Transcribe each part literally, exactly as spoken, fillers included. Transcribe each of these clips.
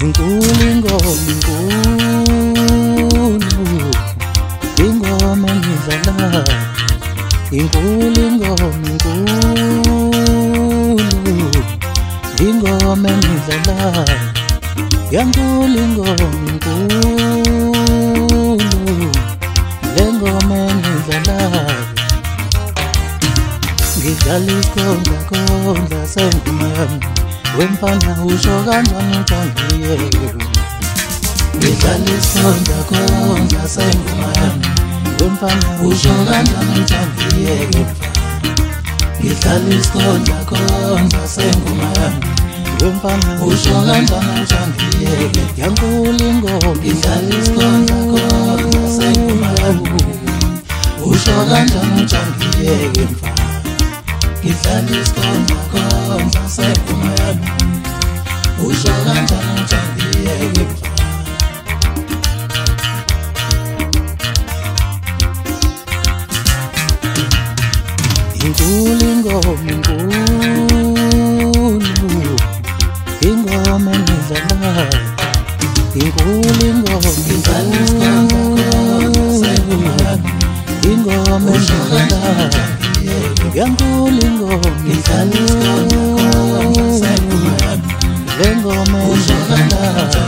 Inkulu ingoma inkulu ingoma ngidlala inkulu ingoma inkulu ingoma ngidlala yankulu ingoma inkulu lengoma ngidlala ngidlala isikhondla khondla sengoma yami wemfana usho kanjani ujangiye ngidlala isikhondla khondla sengoma yami wemfana usho kanjani ujangiye ngidlala isikhondla khondla sengoma yami wemfana usho kanjani ujangiye yankulu ingoma ngidlala isikhondla khondla sengoma yami usho kanjani ujangiye ngidlala isikhondla khondla sengoma yami usho kanjani ujangiye inkulu ingoma inkulu ingoma ngidlala inkulu ingoma ngidlala ingoma ngidlala yankulu ingoma ngidlala lengoma ngidlala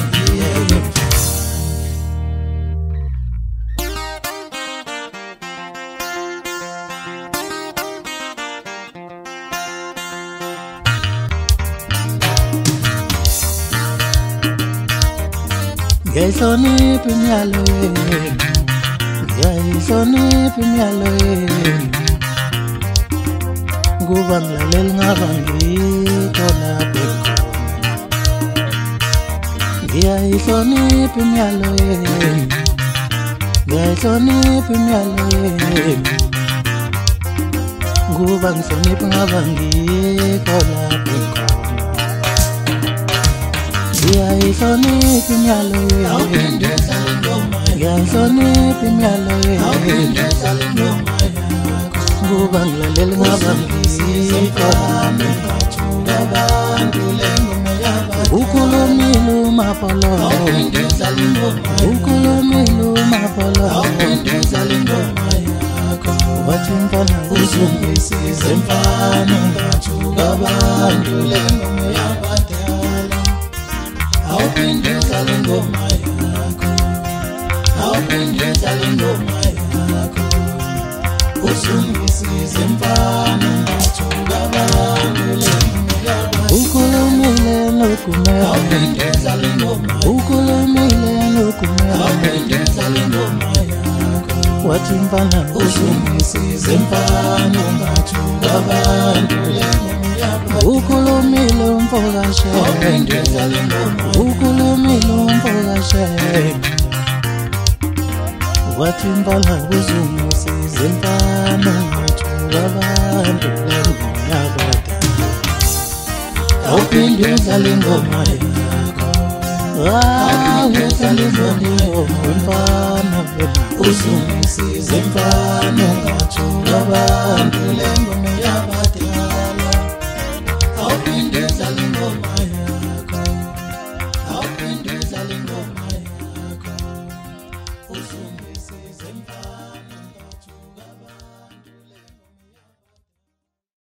Ngiyayhlonipha imiyalo yenu ngiyayhlonipha imiyalo yenu kuba ngilalela ngaba ngikho lapho khona ngiyayhlonipha imiyalo yenu ngiyayhlonipha imiyalo yenu kuba ngihlonipha ngaba ngikho lapho khona ngiyayhlonipha imiyalo yenu ngiyayhlonipha imiyalo yenu kuba ngilalela ngaba ngikho ukhulumile umapolo ukhulumile umapolo wathi mfana uzungisize mfana ungathuka abantu lengoma yabadala awuphinde udlale ingoma yakho awuphinde udlale ingoma yakho uzungisize mfana ungathuka abantu lengoma yabadala ukhulumile nokumele awuphinde udlale ingoma ukhulumile nokumele awuphinde udlale ingoma yakho wathi mfana uzungisize mfana ungathuka abantu lengoma yabadala ukhulumile umfokashe awuphinde udlale ingoma ukhulumile umfokashe wathi mfana uzungisize mfana ungathuka abantu lengoma yabadala awuphinde udlale ingoma yakho awuphinde udlale ingoma mfana uzungisize mfana ungathuka abantu